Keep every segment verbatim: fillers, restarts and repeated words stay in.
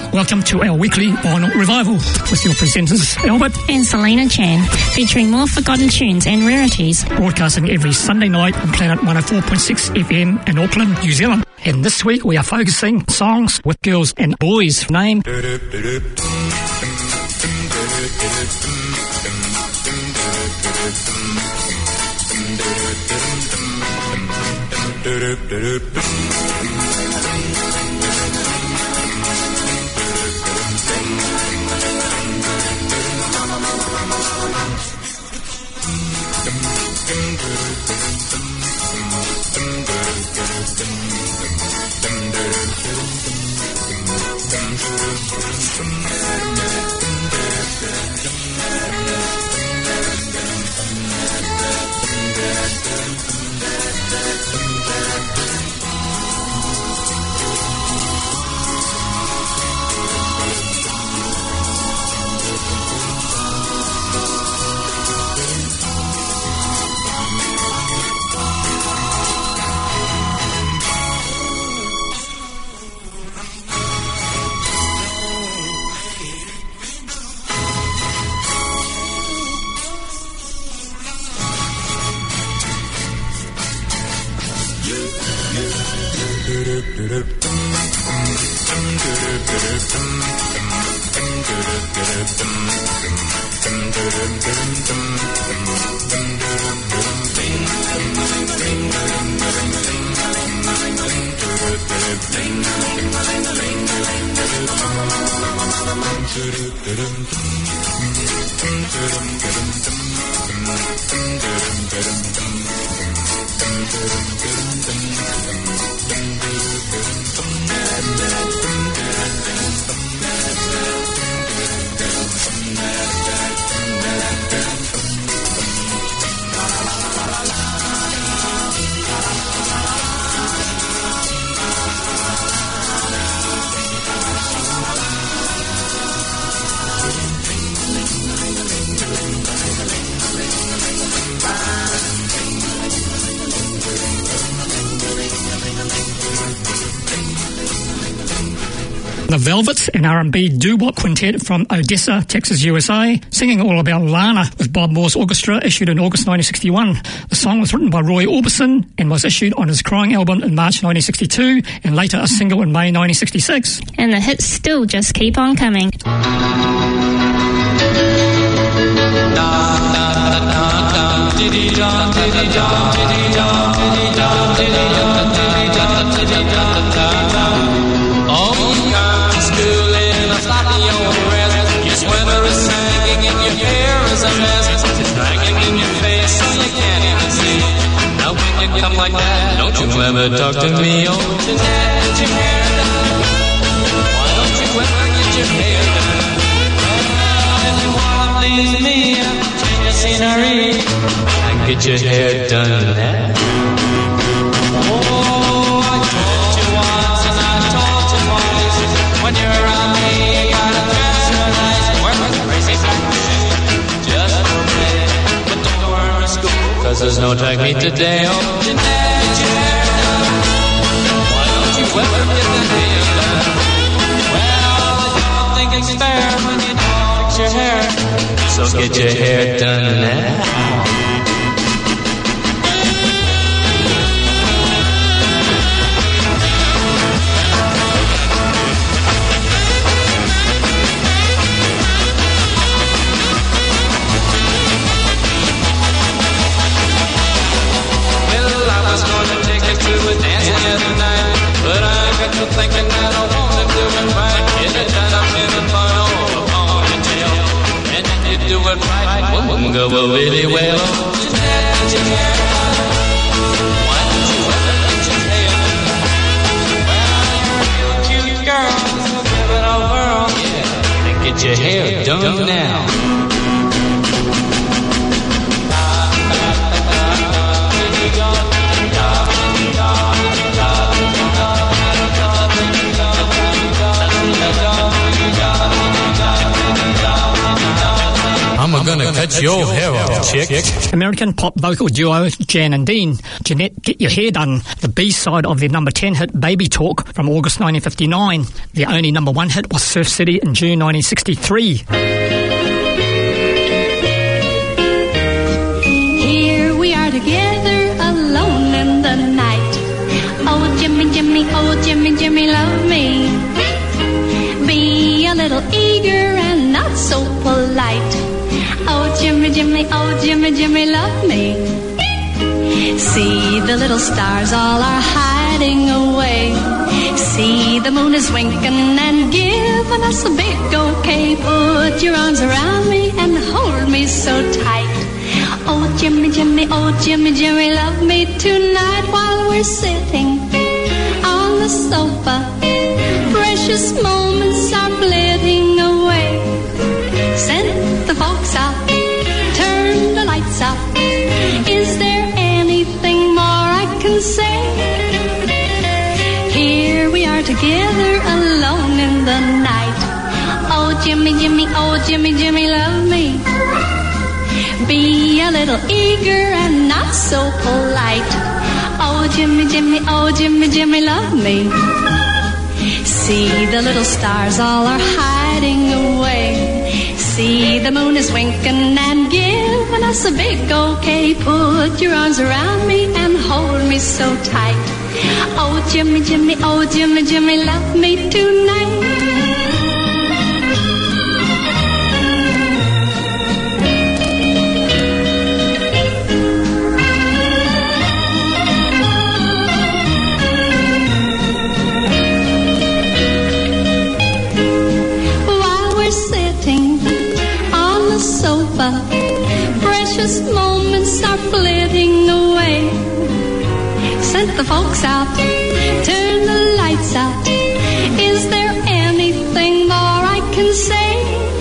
Welcome to our weekly vinyl revival with your presenters Albert and Selena Chan, featuring more forgotten tunes and rarities. Broadcasting every Sunday night on Planet one oh four point six F M in Auckland, New Zealand. And this week we are focusing songs with girls and boys. Name. The Velvets, an R and B doo-wop quintet from Odessa, Texas, U S A, singing all about Lana with Bob Moore's orchestra, issued in August nineteen sixty-one. The song was written by Roy Orbison and was issued on his Crying album in March nineteen sixty-two and later a single in May nineteen sixty-six. And the hits still just keep on coming. Come like that, don't you ever talk to me. Oh, Jeanette, get your hair done. Why don't you ever get your hair done? Well, if you wanna please me, change the scenery, and get your hair done now. Oh, I told you once and I told you twice, when you're around me, you gotta dress real nice. Work with crazy practice, just for a minute, but don't wear a school. Cause there's no track meet today. Oh, Jeanette, get your hair done. Why don't you ever get the hair done? Well, you don't think it's fair when you don't fix your hair. So, so get, get your hair done now. Thinking that I wanna do it right, get it done up in the fun over ponytail, and if you do it right, wouldn't go really well. Jeanette, get your hair done. Why don't you ever get your hair done? Well, you're a real cute girl, so give it a whirl, yeah, and get your hair done now. I'm gonna cut It's your hair check. American pop vocal duo Jan and Dean, Jeanette, Get Your Hair Done, the B-side of their number ten hit Baby Talk from August nineteen fifty-nine. Their only number one hit was Surf City in June nineteen sixty-three. Here we are together alone in the night. Oh, Jimmy, Jimmy, oh, Jimmy, Jimmy, love me. Be a little eager and not so polite. Oh, Jimmy, Jimmy, oh, Jimmy, Jimmy, love me. See, the little stars all are hiding away. See, the moon is winking and giving us a big okay. Put your arms around me and hold me so tight. Oh, Jimmy, Jimmy, oh, Jimmy, Jimmy, love me tonight while we're sitting on the sofa. Precious moments are flitting away. Send the folks out, turn the lights out. Is there anything more I can say? Here we are together alone in the night. Oh, Jimmy, Jimmy, oh, Jimmy, Jimmy, love me. Be a little eager and not so polite. Oh, Jimmy, Jimmy, oh, Jimmy, Jimmy, love me. See, the little stars all are hiding away. See, the moon is winking and giving us a big okay. Put your arms around me and hold me so tight. Oh, Jimmy, Jimmy, oh, Jimmy, Jimmy, love me tonight. Precious moments are flitting away. Send the folks out, turn the lights out. Is there anything more I can say?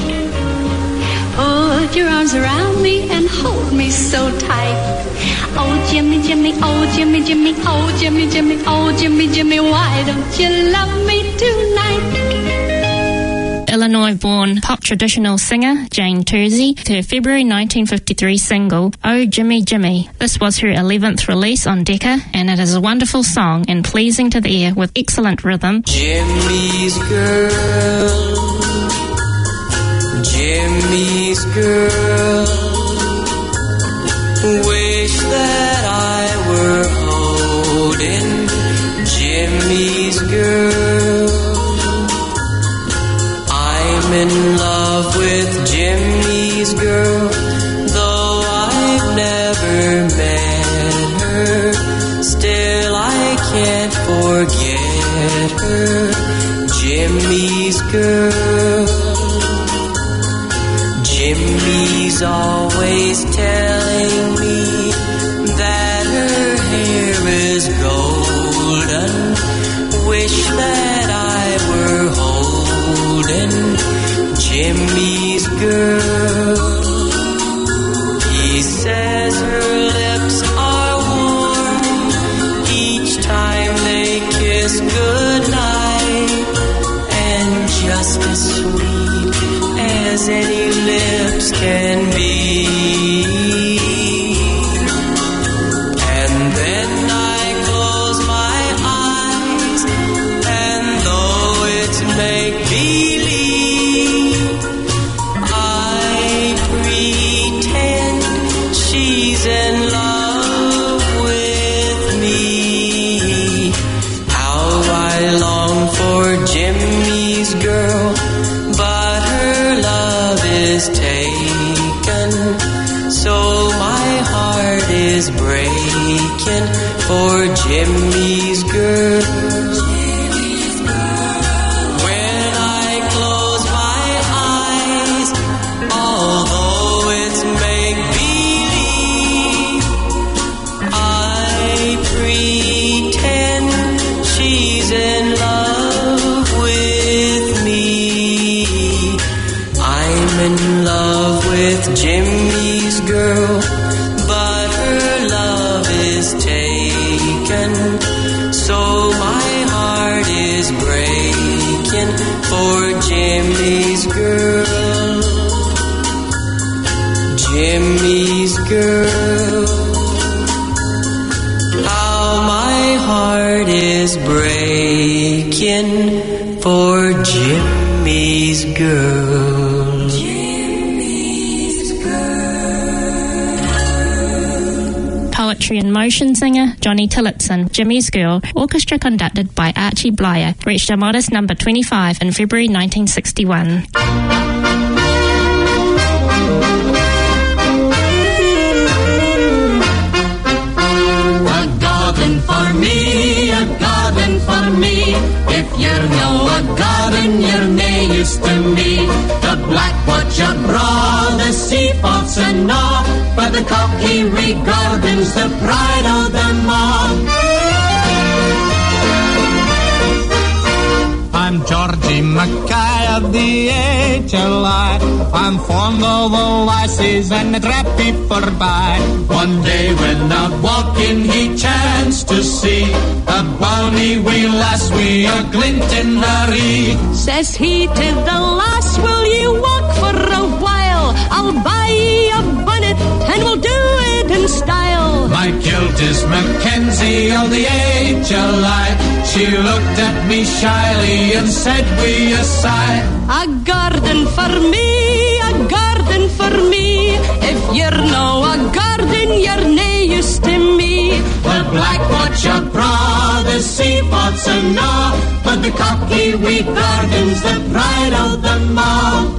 Put your arms around me and hold me so tight. Oh, Jimmy, Jimmy, oh, Jimmy, Jimmy, oh, Jimmy, Jimmy, oh, Jimmy, Jimmy, why don't you love me tonight? Illinois-born pop traditional singer Jane Tersey, her February nineteen fifty-three single, Oh Jimmy Jimmy. This was her eleventh release on Decca, and it is a wonderful song and pleasing to the ear with excellent rhythm. Jimmy's girl, Jimmy's girl, wish that I were holding Jimmy's girl. I'm in love with Jimmy's girl, though I've never met her. Still I can't forget her. Jimmy's girl. Jimmy's always telling me that her hair is golden. Wish that I were holding Jimmy's girl. He says her lips are warm each time they kiss goodnight, and just as sweet as any lips can be. And then I close my eyes, and though it's make-believe, she's in love with me. How I long for Jimmy's girl, but her love is taken, so my heart is breaking for Jimmy's girl. When I close my eyes, although it's pretend she's in love with me. I'm in love with Jimmy's girl, but her love is taken, so my heart is breaking for Jimmy's girl. Jimmy's girl. How my heart is breaking for Jimmy's girl. Jimmy's girl. Poetry in Motion singer Johnny Tillotson, Jimmy's Girl, orchestra conducted by Archie Blyer, reached a modest number twenty-five in February nineteen sixty-one. For me, a garden for me. If you're no a garden, you're nae use to me. The black watch abroad, the sea falls and all, but the cocky wee garden's the pride of them all. I'm Georgie Mackay of the H L I. I'm fond of the lassies and the drappy forby. One day when out walking he chanced to see a bonny wee lass wi' a glint in her ee. Says he to the lass, will you walk for a while? I'll buy ye a bonnet and we'll do it in style. My kilt is Mackenzie of the H L I. She looked at me shyly and said wi' a sigh, a garden for me, a garden for me. If you're no a garden, you're nae use to me. The black watch abroad, the sea pots and all, but the cocky wee garden's the pride of them all.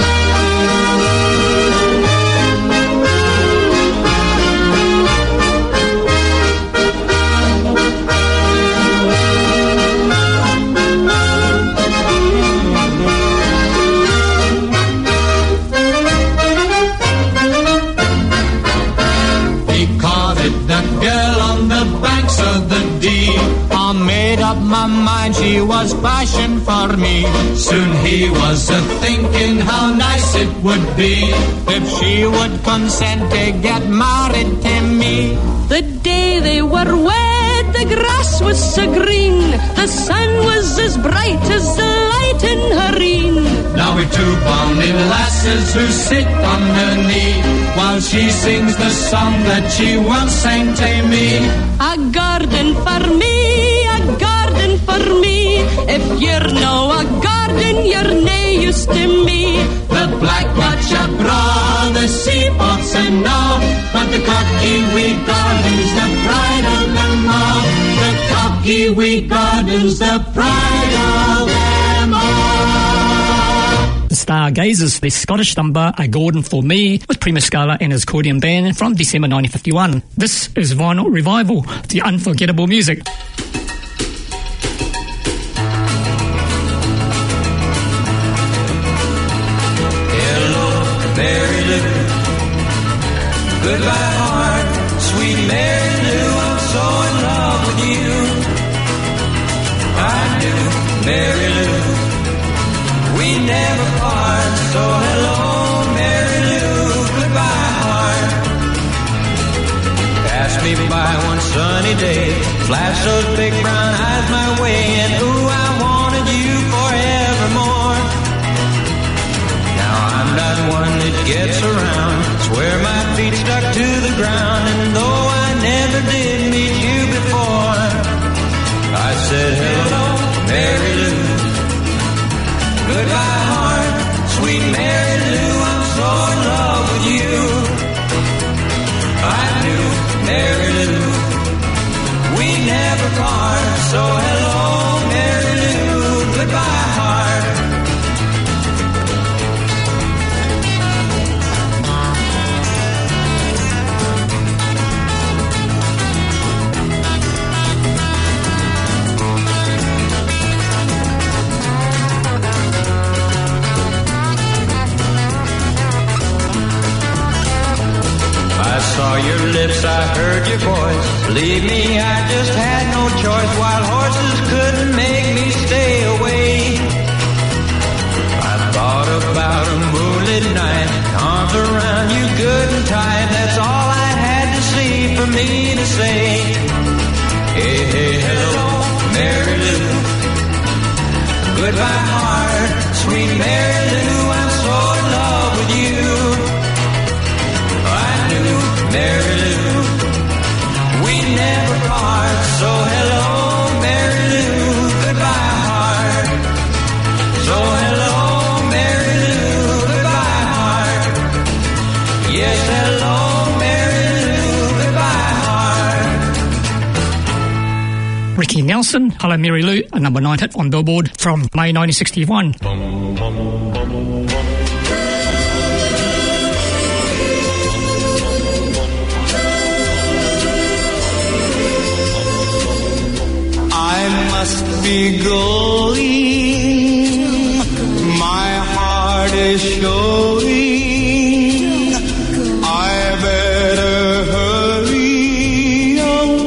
I made up my mind she was passion for me. Soon he was a-thinking how nice it would be if she would consent to get married to me. The day they were wed, the grass was so green, the sun was as bright as the light in her een. Now we're two bonny lasses who sit on her knee while she sings the song that she once sang to me. A garden for me, a garden for me. If you're no a garden, you're nae use to me. The black watch abroad, the sea pots and all, but the cocky wee garden's the pride of them all. The cocky wee garden's the pride of them all. The Stargazers, their Scottish number, A Gordon for Me, with Prima Scala and his accordion band from December nineteen fifty-one. This is Vinyl Revival, the unforgettable music. Hello, Mary Lou. Goodbye, heart, sweet Mary Lou. I'm so in love with you. I do, Mary Lou. We never part, so hello, Mary Lou. Goodbye, heart. Pass me by one sunny day, flash those big brown eyes my way, and ooh, I wanted you forevermore. Now I'm not one that gets around, swear my feet stuck to the ground, and though I never did meet you before, I said hello, Mary Lou. Goodbye, heart, sweet Mary Lou, I'm so in love with you. I do, Mary Lou. We never part, so hello, Mary Lou. Goodbye, heart. I saw your lips, I heard your voice. Believe me, I just had no choice. Wild horses couldn't make me stay away. I thought about a moonlit night, arms around you good and tight. That's all I had to see for me to say. Hey, hey, hello, Mary Lou. Goodbye, heart, sweet Mary Lou. I'm so in love with you. I Mary Lou. We never part, so hello, Mary Lou, goodbye, heart. So hello, Mary Lou, goodbye, heart. Yes, hello, Mary Lou, goodbye, heart. Ricky Nelson, Hello Mary Lou, a number nine hit on Billboard from May nineteen sixty-one. I must be going, my heart is showing, I better hurry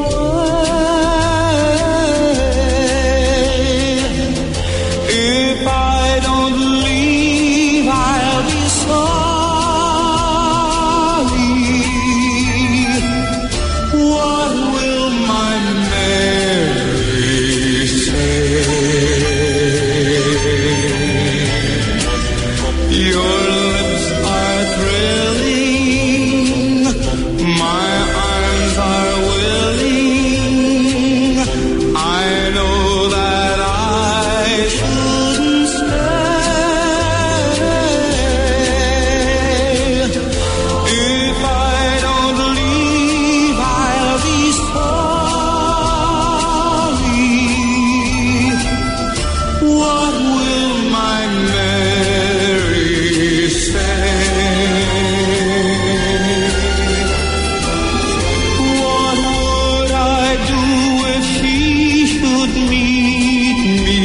away. If I don't leave, I'll be sorry. What will my Mary say? Your lips are thrilling, my arms are willing. I know that I shouldn't stay. If I don't leave, I'll be sorry. What will my Mary say? What would I do if she should meet me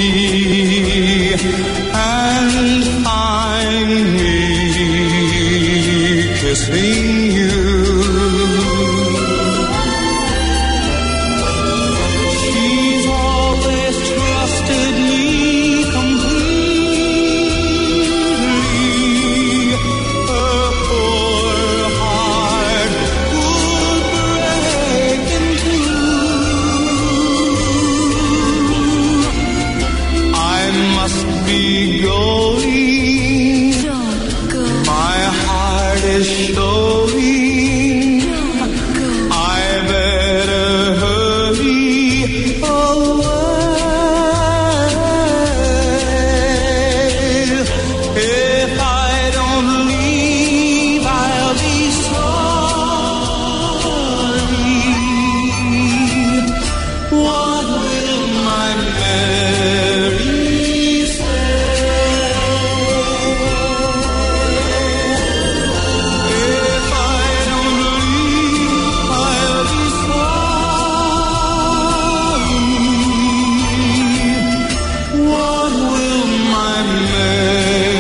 and find me kissing you? She's always trusted me completely. Her poor heart would break in two. I must be going. My heart is showing. I better hurry away. If I don't leave, I'll be sorry. What will my Mary say? If I don't leave, I'll be sorry. What will my Mary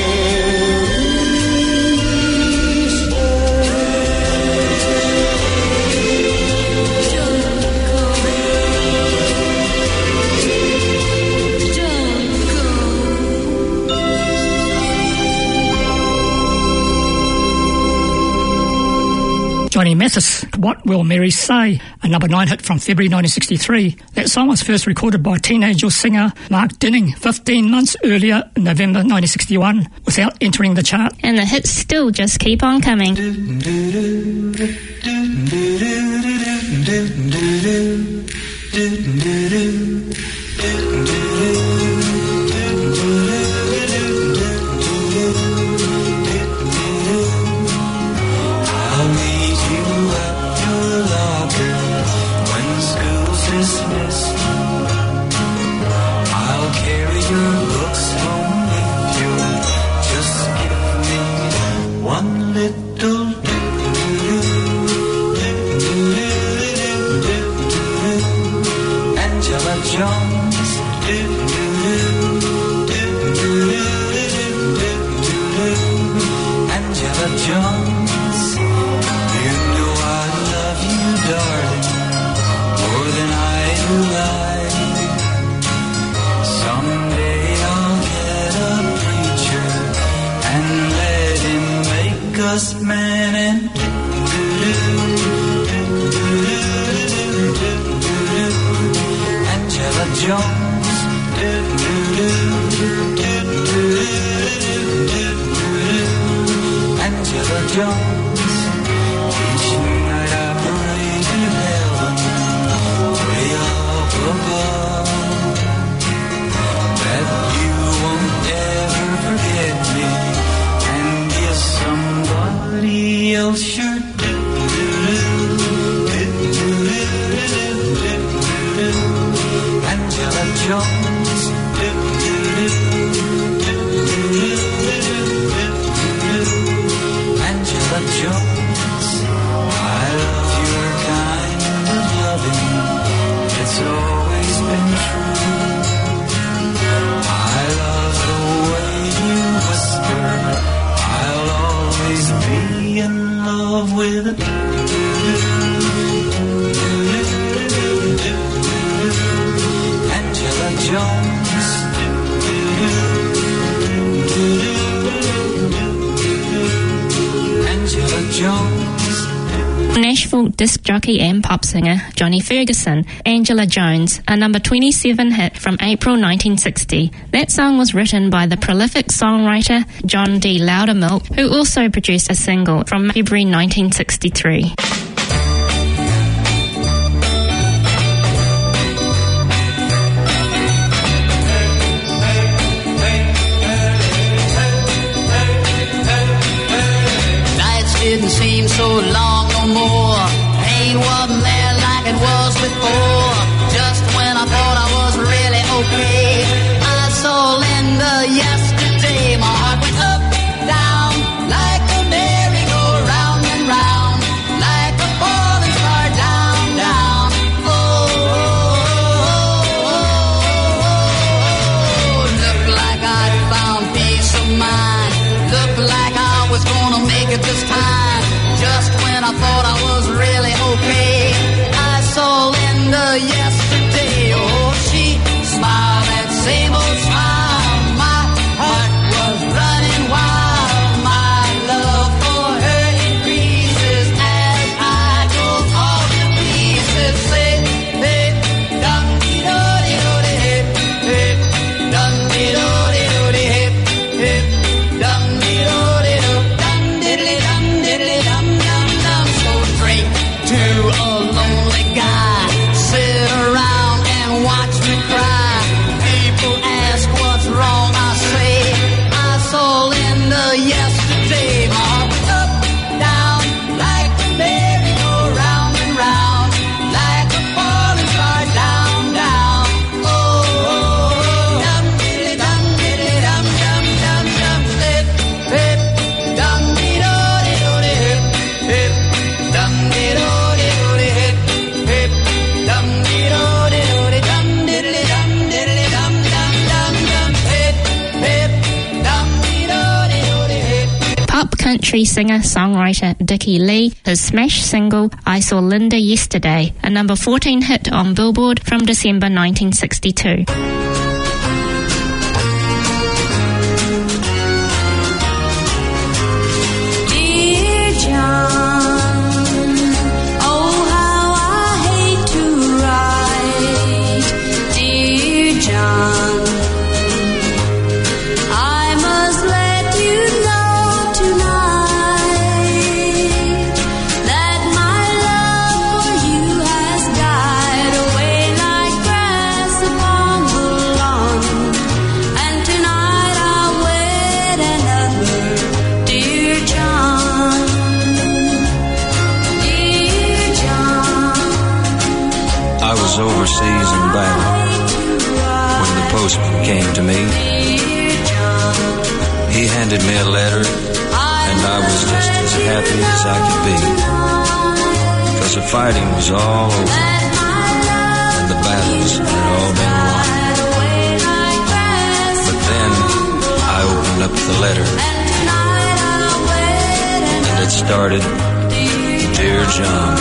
Johnny Mathis, What Will Mary Say? A number nine hit from February nineteen sixty-three. That song was first recorded by teenage singer Mark Dinning fifteen months earlier in November nineteen sixty-one without entering the chart. And the hits still just keep on coming. I'll meet you at your locker when school's dismissed. I'll carry your books home with you. Just give me one little Angela Jones. Angela Jones, you know I love you, darling, more than I do lie. Someday I'll get a preacher and let him make us man and Angela Jones, Angela Jones, teach me Nashville disc jockey and pop singer Johnny Ferguson, Angela Jones, a number twenty-seven hit from April nineteen sixty. That song was written by the prolific songwriter John D. Loudermilk, who also produced a single from February nineteen sixty-three. Didn't seem so long no more. Pain wasn't there like it was before. Just when I thought I was really okay, I saw Linda yesterday. My heart went up, down, like a merry-go-round and round, like a falling star down, down. Oh, oh, oh, oh, oh. Looked like I'd found peace of mind. Looked like I was gonna make it this time. Just when I thought I was really okay, I saw Linda yesterday. Oh, she smiled that same old smile. My heart was running wild. My love for her increases as I go all to pieces. Say, hey, dum-dee-do-dee-do-dee, hip, hip, dum-dee-do-dee-do-dee, hip, hip, dum-dee-do-dee-do, dum-diddly-dum-diddly-dum. To a lonely guy, sit around and watch me cry. People ask what's wrong, I say I saw Linda yesterday. My heart was up, down, like the merry-go-round and round, like a falling star down, down. Oh, oh, oh, dum-diddly-dum-diddly-dum, dum-dum-dum, hip, hip, dum-dee-do-dee-do-dee, hip, hip, dum-dee-do. Pop country singer-songwriter Dickie Lee, his smash single I Saw Linda Yesterday, a number fourteen hit on Billboard from December nineteen sixty-two. Dear John, oh how I hate to write. Dear John, I must let you know tonight that my love for you has died away like grass upon the lawn. And tonight I'll wed another, dear John. Dear John, I was overseas in battle when the postman came to me. He handed me a letter, and I was just as happy as I could be, because the fighting was all over, and the battles had all been won. But then I opened up the letter, and it started, Dear John.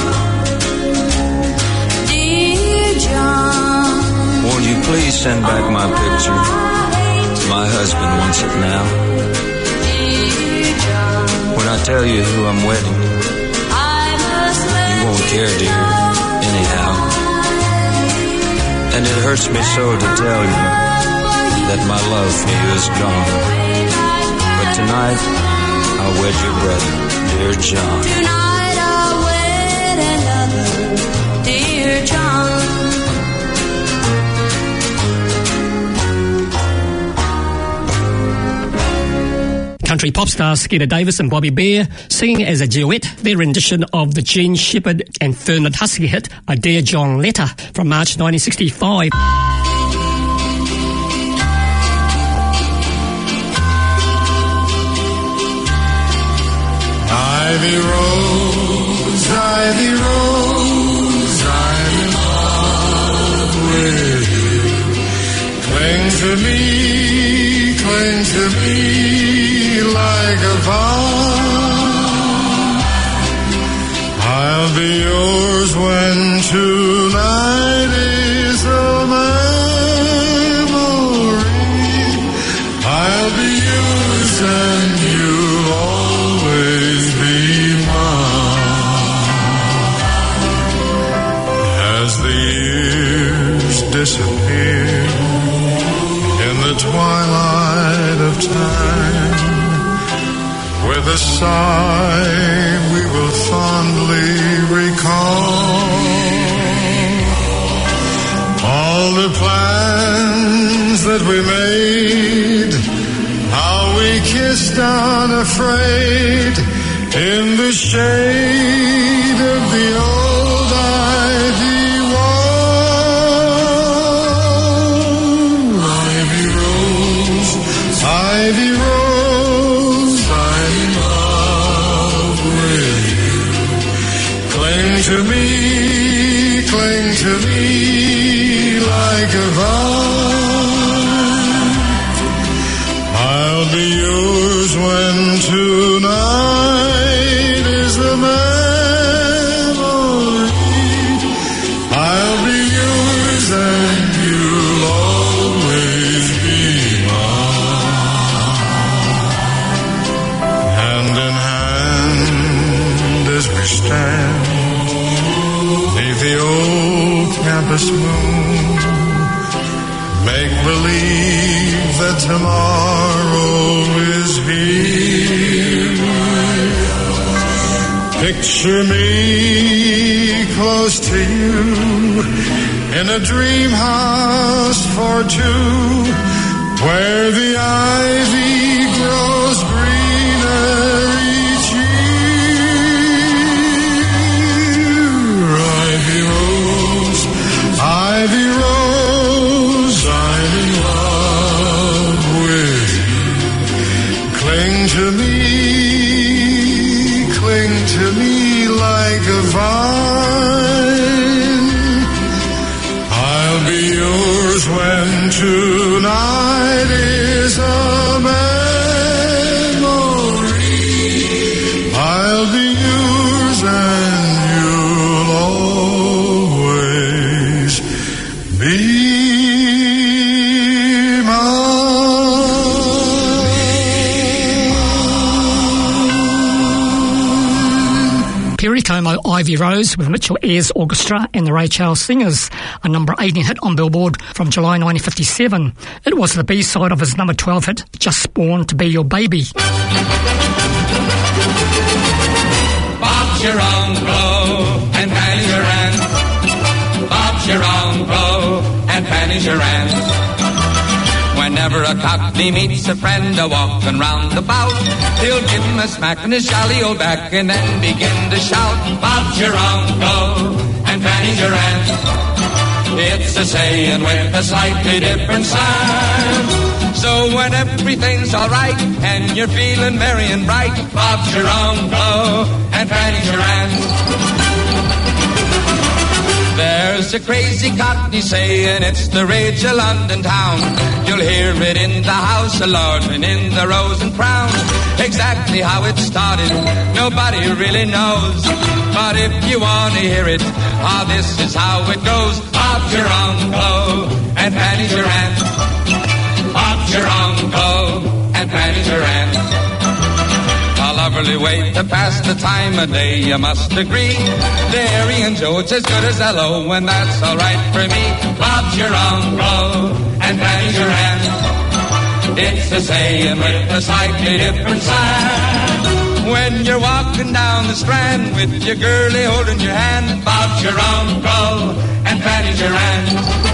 dear John, Won't you please send back my picture? My husband wants it now. dear John, When I tell you who I'm wedding, I must let you won't care, dear, anyhow. And it hurts me so to tell you that my love for you is gone. But tonight, I'll wed your brother, dear John. Tonight I'll wed another, dear John. Country pop stars Skeeter Davis and Bobby Bare singing as a duet their rendition of the Gene Shepherd and Fernand Husky hit A Dear John Letter from March nineteen sixty-five. Ivy rose, ivy rose, I'm in love with you. Cling to me, cling to me like a vow. I'll be yours when tonight is a memory. I'll be yours and you'll always be mine. time. With a sigh we will fondly recall all the plans that we made, how we kissed unafraid in the shade of the old ivy wall. Ivy rose, ivy rose, I'm in love with you. Cling to me, cling to me like a vine. I'll be yours when tonight is the memory. I'll be yours and you'll always be mine. Hand in hand as we stand beneath the old campus moon, make believe that tomorrow is here. Picture me close to you in a dream house for two, where the ivy grows greener each year. Ivy rose, ivy rose, I'm in love with you. Cling to me, cling to me like a vine. I'll be yours when tonight is a memory. I'll be yours and you'll always be Perry Como, Ivy Rose with Mitchell Ayres Orchestra and the Ray Charles Singers, a number eighteen hit on Billboard from July nineteen fifty-seven. It was the B-side of his number twelve hit, Just Born to Be Your Baby. Bob's your uncle and Fanny's your aunt. Bob's your uncle and Fanny's your aunt. Whenever a cockney meets a friend a walking round about, he'll give him a smack in his jolly old back and then begin to shout, Bob's your uncle and Fanny's your aunt. It's a saying with a slightly different sound. So when everything's alright and you're feeling merry and bright, Bob's your uncle and Fanny's your aunt. There's a crazy cockney saying it's the rage of London town. You'll hear it in the House of Lords and in the Rose and Crown. Exactly how it started, nobody really knows. But if you want to hear it, ah, this is how it goes. Bob's your uncle and Fanny's your aunt. Bob's your uncle and Fanny's your aunt. A lovely way to pass the time of day, you must agree. Larry and Joe, it's as good as hello, and that's all right for me. Bob's your uncle and Fanny's your aunt. It's the saying with a slightly different sound. When you're walking down the Strand with your girlie holding your hand, Bob's your uncle and Fanny's your aunt.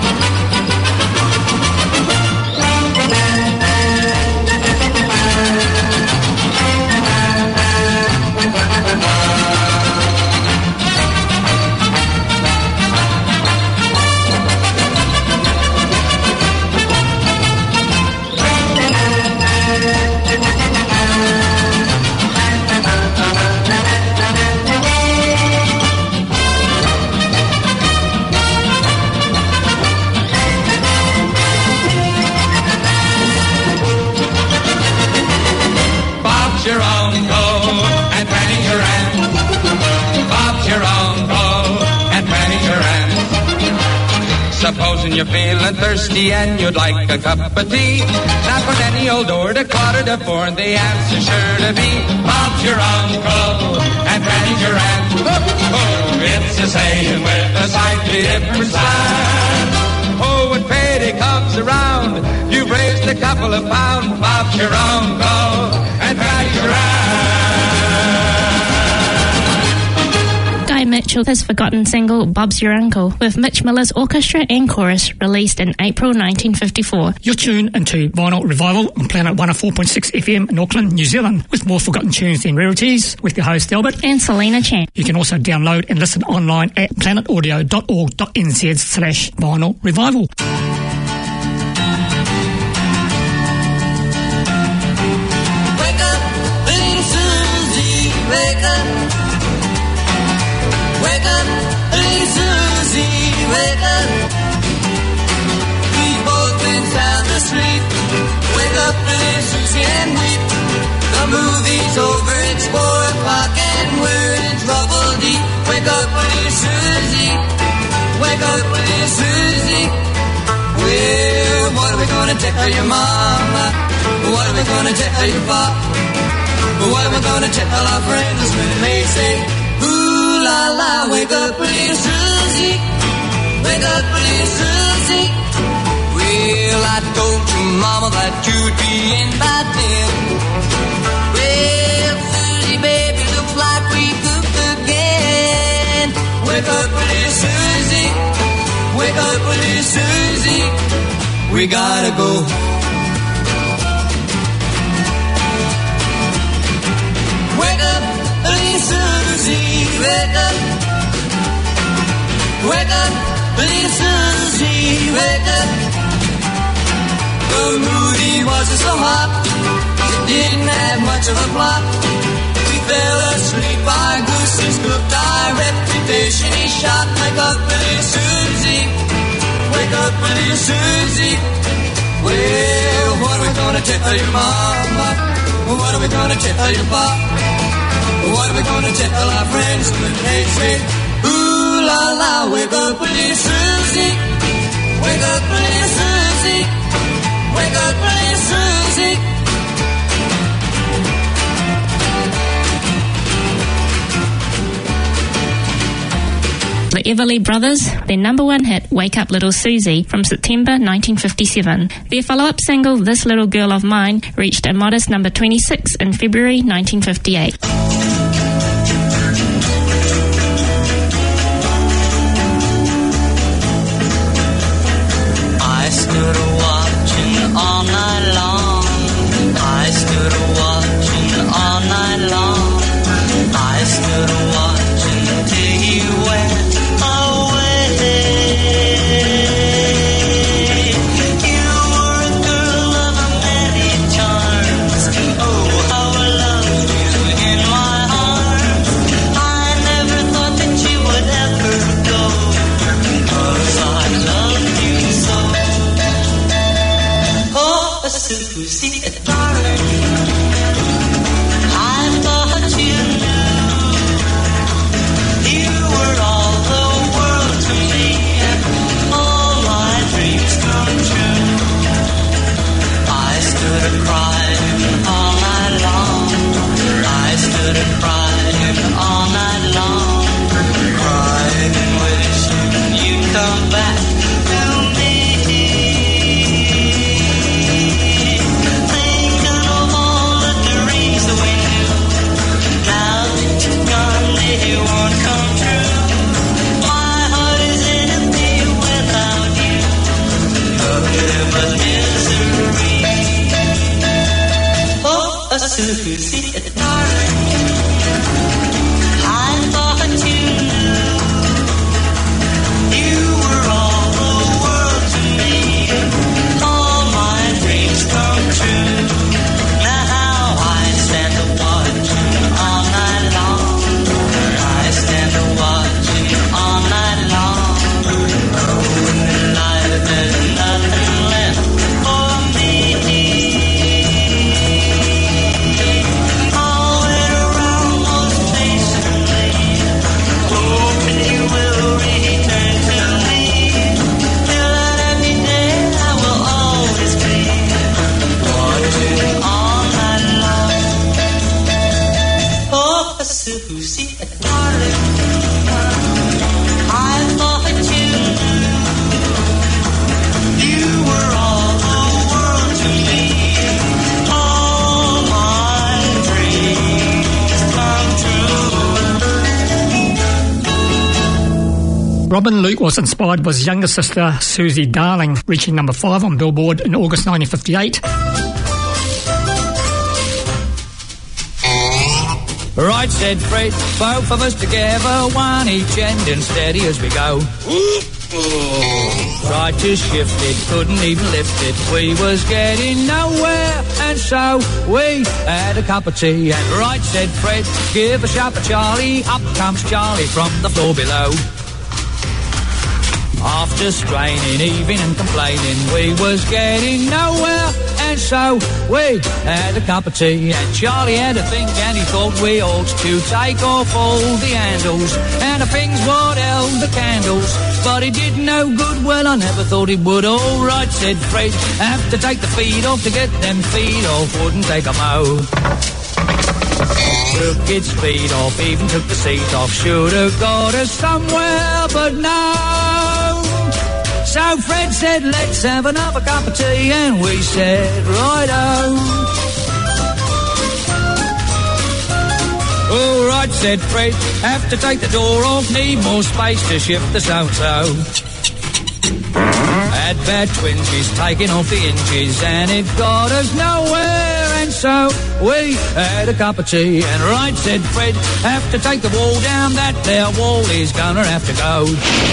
Your uncle and Fanny's your aunt. Bob's your uncle and Fanny's your aunt. Supposing you're feeling thirsty and you'd like a cup of tea, knock on any old door to quarter to four and the answer's sure to be Bob's your uncle and Fanny's your aunt. Oh, oh, it's a saying with a slightly different sound. Oh, when payday comes around, you've raised a couple of pounds. Bob's your uncle, and Patty's your Guy Mitchell's forgotten single Bob's Your Uncle with Mitch Miller's orchestra and chorus released in April nineteen fifty-four. You're tuned into Vinyl Revival on Planet one oh four point six F M in Auckland, New Zealand, with more forgotten tunes than rarities, with your host Albert and Selena Chan. You can also download and listen online at planetaudio.org.nz slash vinyl revival. Wake up, little Susie, wake up. Wake up, little Susie, wake up. We've both been sound asleep. Wake up, little Susie, and weep. The movie's over, it's four o'clock, and we're in trouble deep. Wake up, little Susie. Wake up, little Susie. Well, what are we gonna tell your mama? What are we gonna tell your pop? What are we gonna tell our friends when they say, ooh la la, wake up, little Susie. Wake up, little Susie. Well, I told your mama that you'd be in by then. Well, Susie, baby, looks like we cooked again. Wake up, little Susie. Wake up, little Susie. We gotta go. Wake up, little Susie. Wake up. Wake up, little Susie. Wake up. The movie wasn't so hot. It didn't have much of a plot. We fell asleep. Our goose is cooked. Our reputation is shot. Wake up, little Susie. Wake up, little Susie. Well, what are we gonna tell your mama? What are we gonna tell your pop? What are we gonna tell our friends when they say, ooh la la, wake up, little Susie. Wake up, little Susie. Wake up, little Susie. The Everly Brothers, their number one hit, Wake Up Little Susie, from September nineteen fifty-seven. Their follow-up single, This Little Girl of Mine, reached a modest number twenty-six in February nineteen fifty-eight. I stood watching all night long. I stood watching all night long. I stood watching till you went away. You were a girl of many charms. Oh, how I loved you in my arms. I never thought that you would ever go, 'cause I loved you so. Oh, Susie, darling, I thought you knew you were all the world to me, all my dreams come true. I stood a crying all night long. I stood a crying all night long, crying and wishing you'd come back to me. Thinking of all the dreams we knew. Now that you're gone, they won't come true. My heart is empty without you. Nothing but misery. Oh, Susie, darling, I thought you knew you were all the world to me. All my dreams come true. Now I stand a watching all night long. I stand a watching all night long. Oh, in life there's nothing left for me. All Robin Luke was inspired by his younger sister, Susie Darling, reaching number five on Billboard in August nineteen fifty-eight. Right, said Fred, both of us together, one each end and steady as we go. Tried to shift it, couldn't even lift it, we was getting nowhere, and so we had a cup of tea, and right, said Fred, give a shout for Charlie, up comes Charlie from the floor below. After straining, even and complaining, we was getting nowhere, and so we had a cup of tea, and Charlie had a think, and he thought we ought to take off all the handles, and the things what held the candles, but it did no good, well I never thought it would. All right, said Fred, have to take the feet off to get them feet off, wouldn't take a mo. Took its feet off, even took the seat off, should have got us somewhere, but no. So Fred said, let's have another cup of tea, and we said, righto. All right, said Fred, have to take the door off, need more space to shift the so-and-so. Had bad twinges, taking off the inches, and it got us nowhere, and so we had a cup of tea, and right, said Fred, have to take the wall down, that there wall is gonna have to go.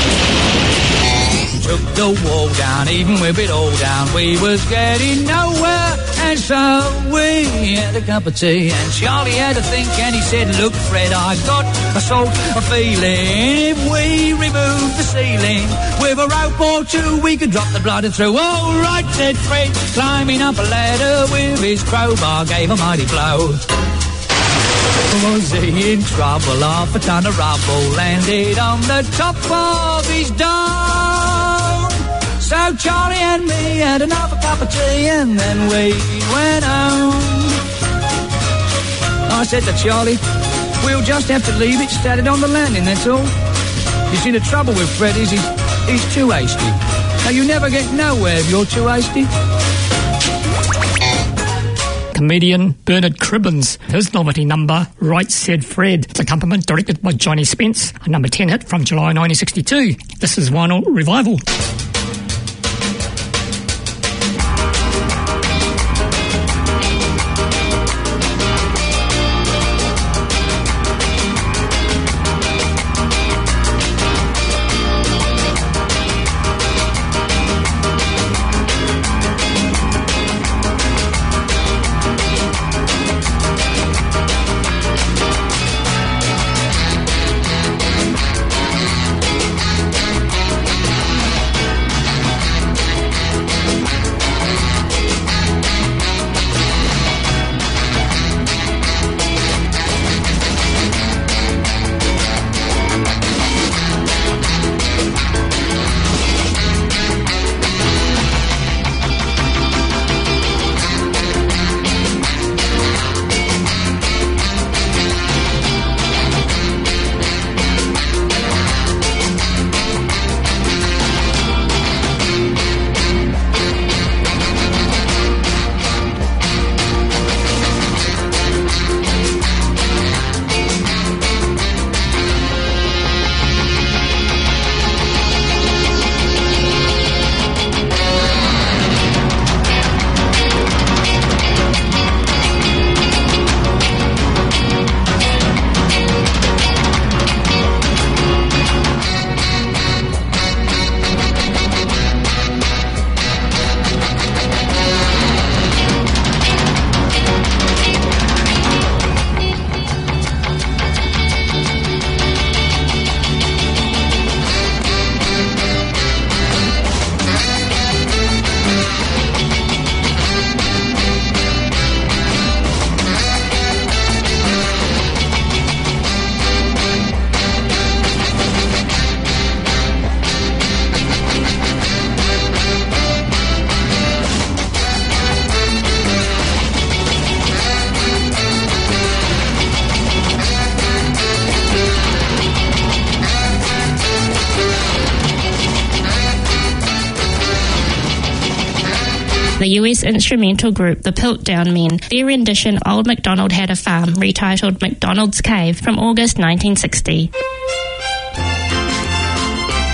Took the wall down, even with it all down, we was getting nowhere, and so we had a cup of tea, and Charlie had a think, and he said, look Fred, I got a sort of feeling, if we remove the ceiling with a rope or two, we could drop the bladder through. All right, said Fred, climbing up a ladder with his crowbar, gave a mighty blow. Was he in trouble? Half a ton of rubble landed on the top of his dome. So Charlie and me had another cup of tea, and then we went home. I said to Charlie, we'll just have to leave it standing on the landing, that's all. You see, the trouble with Fred is he's, he's too hasty. Now, you never get nowhere if you're too hasty. Comedian Bernard Cribbins, his novelty number, Right Said Fred. It's accompaniment directed by Johnny Spence, a number ten hit from July nineteen sixty-two. This is Vinyl Revival. The U S instrumental group The Piltdown Men, their rendition Old MacDonald Had a Farm, retitled MacDonald's Cave, from August nineteen sixty.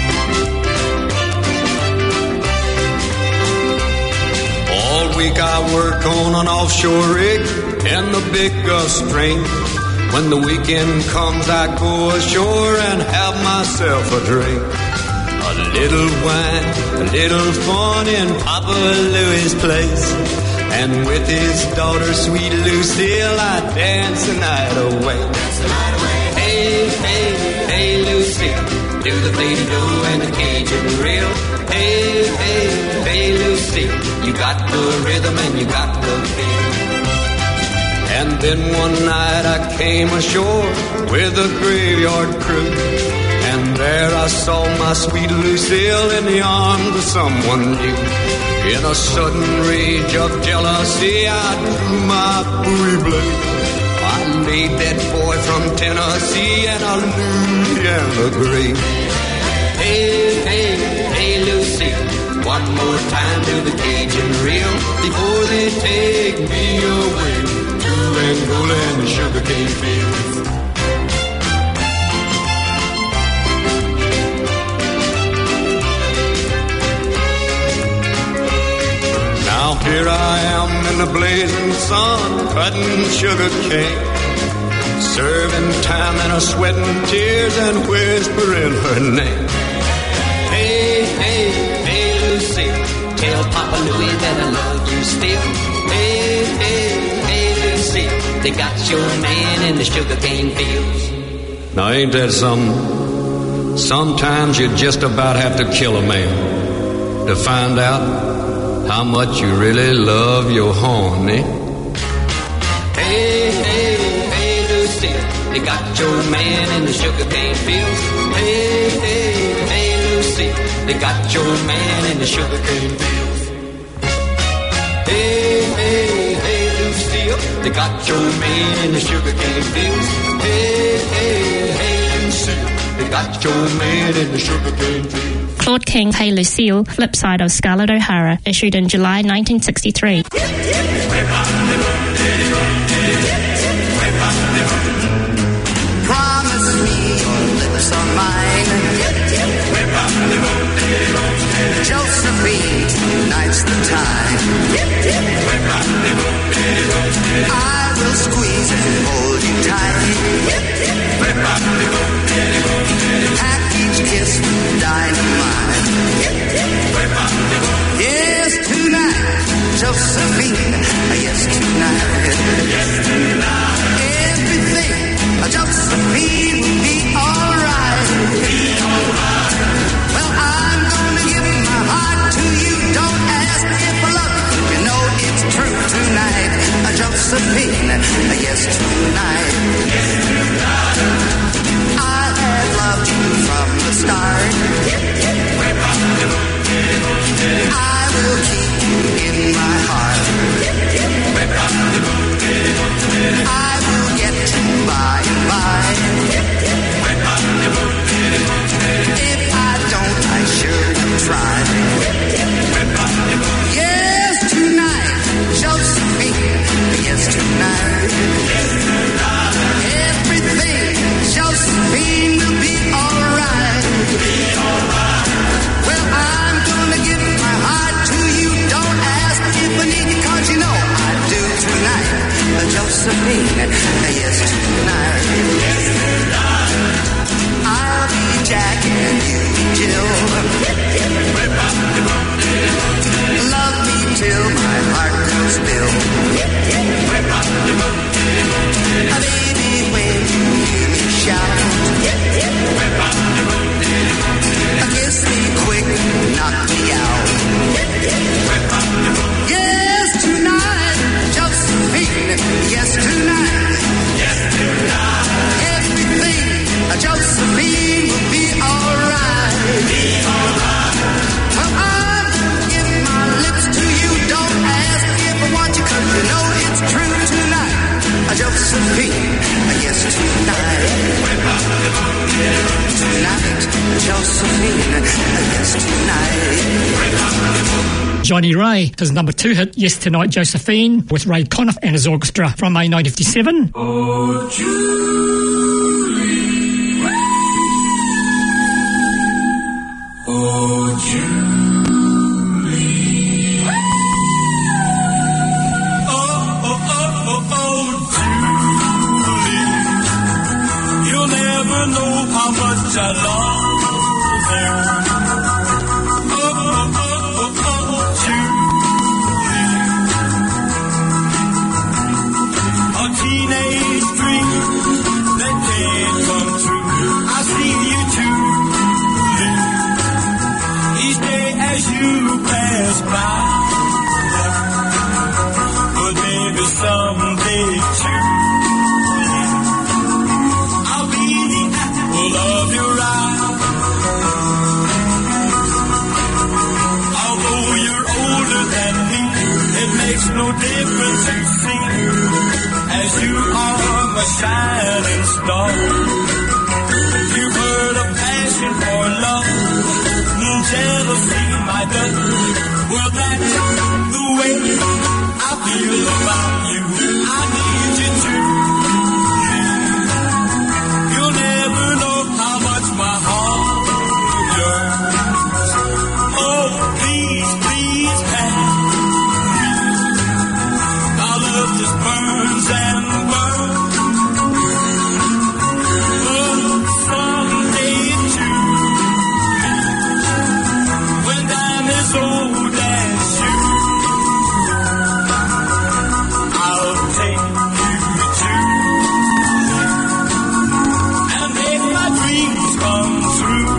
work on an offshore rig in the big Gulf Stream. When the weekend comes, I go ashore and have myself a drink. A little wine, a little fun in Papa Louie's place. And with his daughter, sweet Lucille, I dance the night away. Hey, hey, hey, Lucille, do the play-doh and the Cajun reel. Hey, hey, hey, Lucille, you got the rhythm and you got the feel. And then one night I came ashore with a graveyard crew. And there I saw my sweet Lucille in the arms of someone new. In a sudden rage of jealousy, I drew my bowie blade. I laid that boy from Tennessee and a Louisiana grave. Hey, hey, hey, Lucille, one more time to the Cajun reel before they take me away to Angola and the sugarcane fields. Now here I am in the blazing sun, cutting sugar cane, serving time and a sweating tears and whispering her name. Hey, hey, hey, Lucille, tell Papa Louie that I love you still. Hey, hey, hey, Lucille, they got your man in the sugarcane fields. Now ain't that something? Sometimes you just about have to kill a man to find out how much you really love your honey. Hey, hey, hey, Lucille, they got your man in the sugarcane fields. Hey, hey, hey, Lucille, they got your man in the sugarcane fields. Hey, hey, hey, Lucille, they got your man in the sugarcane fields. Hey, hey, hey, Lucille, they got your man in the sugarcane fields. Claude King's Hey Lucille, flip side of Scarlett O'Hara, issued in July nineteen sixty-three. Promise me your lips are mine. Josephine, tonight's the time. I will squeeze and hold you tight. Pack each kiss with dynamite. Yes, tonight, Josephine. Yes, tonight. Everything, Josephine, will be alright. Well, I'm gonna give my heart to you. Don't ask me if I love you. You know it's true tonight, Josephine. Yes, tonight. I have loved you from the start. I will keep you in my heart. I will get you by and by. If I don't, I sure will try. Yes, tonight, Josephine. Yes, tonight. Everything, Josephine, will be alright. Well, I'm gonna give my heart to you. Don't ask if I need you, 'cause you know I do tonight. Josephine, yes, tonight. I'll be Jack and you be Jill. Love me till my heart goes still. Baby, when you hear me shout, kiss me quick, knock me out. Yes, tonight, Josephine. Yes, tonight. Everything, Josephine, will be alright. Well, I'm gonna give my lips to you. Don't ask if I want you, 'cause you know it's true tonight. Josephine, yes, tonight. Tonight, Josephine, yes, tonight. Johnny Ray, his number two hit, Yes Tonight Josephine, with Ray Conniff and his orchestra from May nineteen fifty-seven. Oh, Julie. Oh, Julie. how much I love you. Oh, oh, oh, oh, oh, Julie. A teenage dream that can't come true. I see you too. Each day as you pass by, but maybe someday too, I'll be the apple of your eye. Although you're older than me, it makes no difference, you see, as you are my shining star. You've heard of passion for love, jealousy, my love. Well, that's the way I feel about you. I need you to. You'll never know how much my heart yearns. Oh, please, please have me. My love just burns and burns. Oh, someday too, when I'm as old as you, I'll take you too, and make my dreams come true.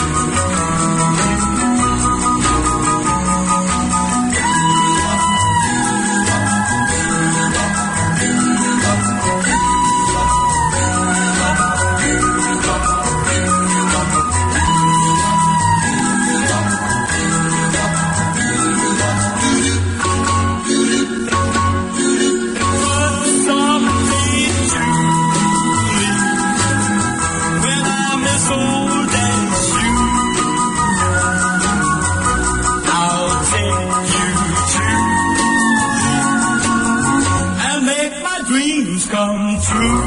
Come true.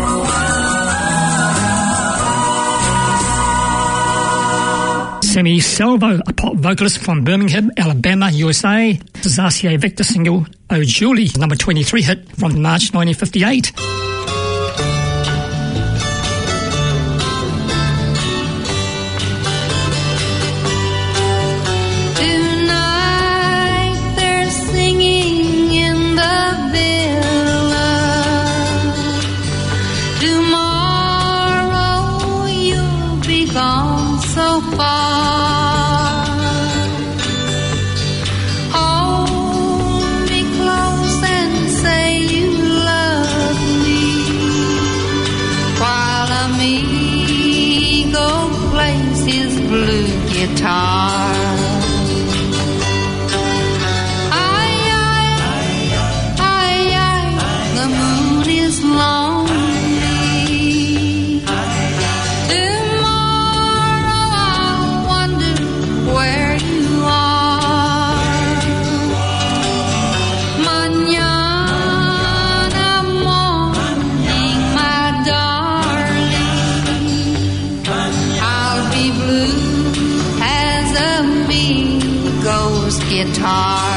Sammy Salvo, a pop vocalist from Birmingham, Alabama, U S A. This is R C A Victor single, Oh Julie, number twenty-three hit from March nineteen fifty-eight. Guitar. Aye, aye, aye, aye, the moon is lonely. Tomorrow I'll wonder where you are. Mañana morning, my darling, I'll be blue as Amigo's guitar.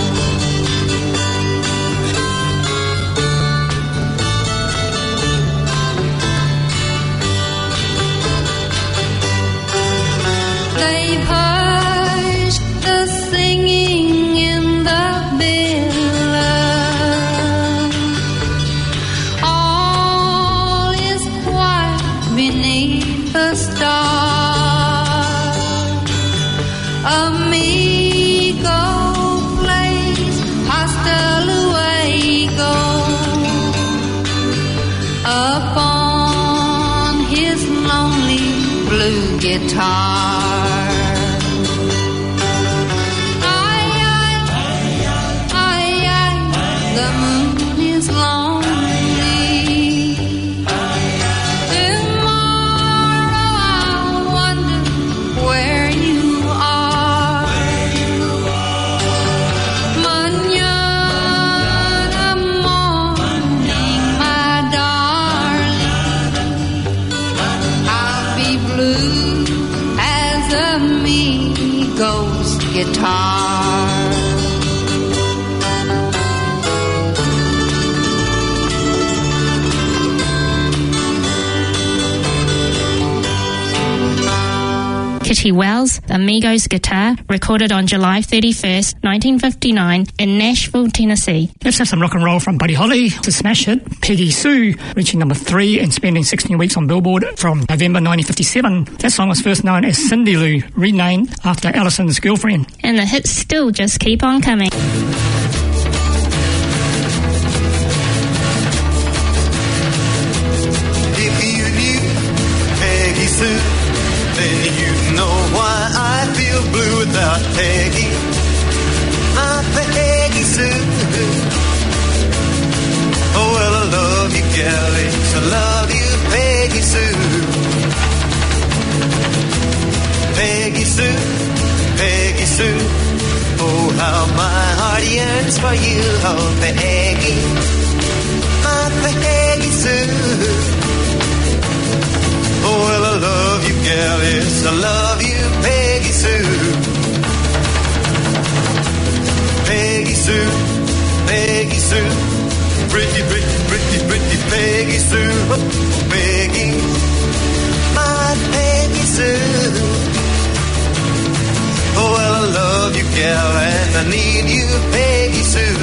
They've hushed the singing in the billow. All is quiet beneath the stars. Amigo plays hasta luego upon his lonely blue guitar. Aye, aye, aye, aye, the moon is lonely. Tomorrow I'll wonder where you are. Mañana morning, my darling, I'll be blue as Titty Wells, Amigos Guitar, recorded on July thirty-first, nineteen fifty-nine in Nashville, Tennessee. Let's have some rock and roll from Buddy Holly. To smash hit, Peggy Sue, reaching number three and spending sixteen weeks on Billboard from November nineteen fifty-seven. That song was first known as Cindy Lou, renamed after Allison's girlfriend. And the hits still just keep on coming. If you knew Peggy Sue, then you'd know why I feel blue without Peggy. My Peggy Sue. Oh, well, I love you, Gally. I love you, Peggy Sue. Peggy Sue, Peggy Sue. Oh, how my heart yearns for you, oh, Peggy. My Peggy Sue. Oh, well, I love you, gal, yes, I love you, Peggy Sue. Peggy Sue, Peggy Sue. Pretty, pretty, pretty, pretty Peggy Sue. Oh, Peggy, my Peggy Sue. Oh, well, I love you, gal, and I need you, Peggy Sue.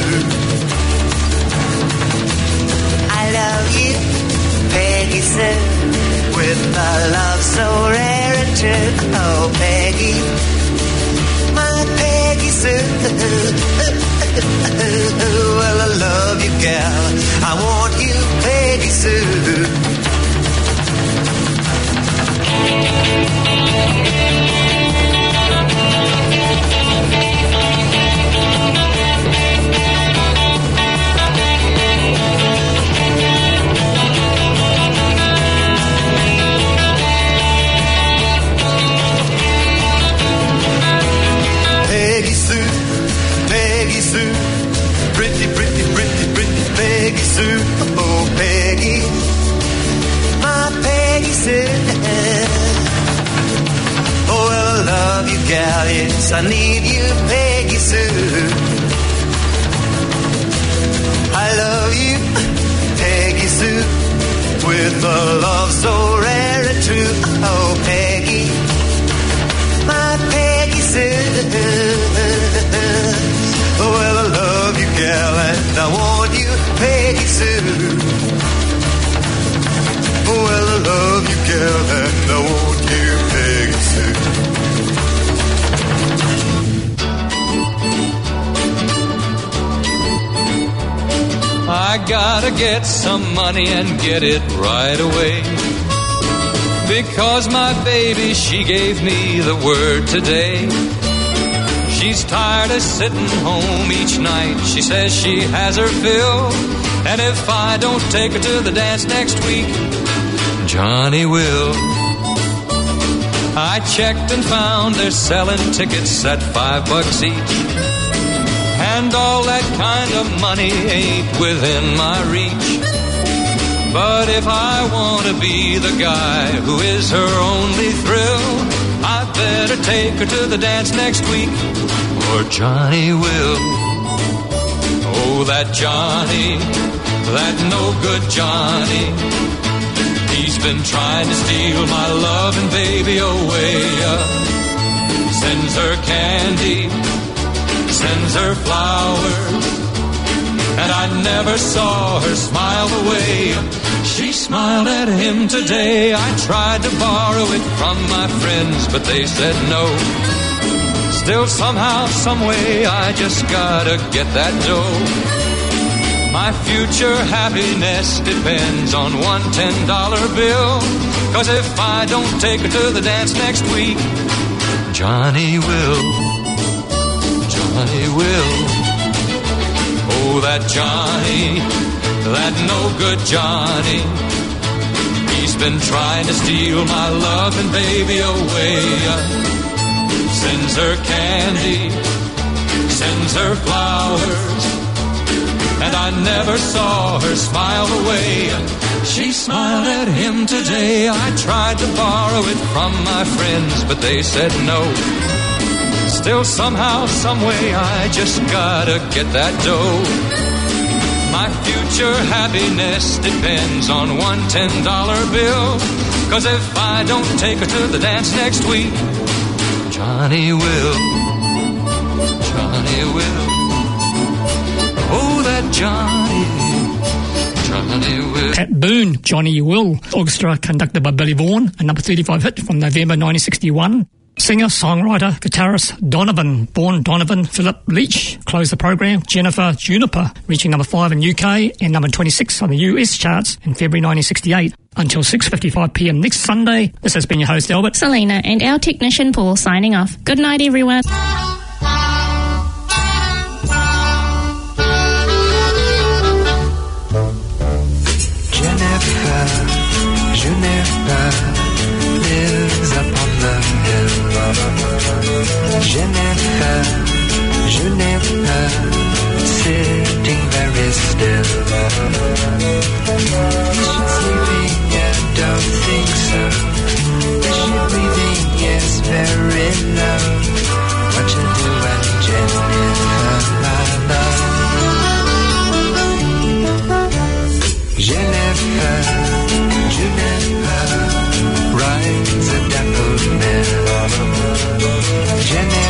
I love you, Peggy Sue, with a love so rare and true. Oh, Peggy, my Peggy Sue. Well, I love you, gal. I want you, Peggy Sue. Peggy Sue, Peggy Sue, pretty, pretty, pretty, pretty Peggy Sue. Oh, Peggy, my Peggy Sue. Oh, well, I love you, gal, yes, I need you, Peggy Sue. I love you, Peggy Sue, with a love so rare and true. Oh, Peggy, my Peggy Sue. Oh, well, I love you, gal, and I want you, Peggy Sue. Oh, well, I love you, gal, and I want you, Peggy Sue. I gotta get some money and get it right away, because my baby, she gave me the word today. She's tired of sitting home each night. She says she has her fill, and if I don't take her to the dance next week, Johnny will. I checked and found they're selling tickets at five bucks each, and all that kind of money ain't within my reach. But if I want to be the guy who is her only thrill, I better take her to the dance next week, or Johnny will. Oh, that Johnny, that no good Johnny, he's been trying to steal my love and baby away. Sends her candy, sends her flowers, and I never saw her smile away. She smiled at him today. I tried to borrow it from my friends, but they said no. Still somehow, someway, I just gotta get that dough. My future happiness depends on one ten dollar bill, 'cause if I don't take her to the dance next week, Johnny will. Johnny will. Oh, that Johnny, that no good Johnny, he's been trying to steal my love and baby away. Sends her candy, sends her flowers, and I never saw her smile away. She smiled at him today. I tried to borrow it from my friends, but they said no. Still somehow, someway, I just gotta get that dough. My future happiness depends on one ten dollar bill, 'cause if I don't take her to the dance next week, Johnny will, Johnny will. Oh, that Johnny, Johnny will. Pat Boone, Johnny You Will, orchestra conducted by Billy Vaughan, a number thirty-five hit from November nineteen sixty-one. Singer, songwriter, guitarist Donovan, born Donovan Philip Leach, closed the program. Jennifer Juniper, reaching number five in U K and number twenty-six on the U S charts in February nineteen sixty-eight. Until six fifty-five p m next Sunday, this has been your host Albert, Selena, and our technician Paul signing off. Good night, everyone. Jennifer, Juniper lives upon the hill. Jennifer, Juniper, sitting very still. Is she sleeping? I don't think so. Is she breathing? Yes, very low. What you doing, Jennifer, my love? Jennifer, Juniper rides a dappled mare. Jennifer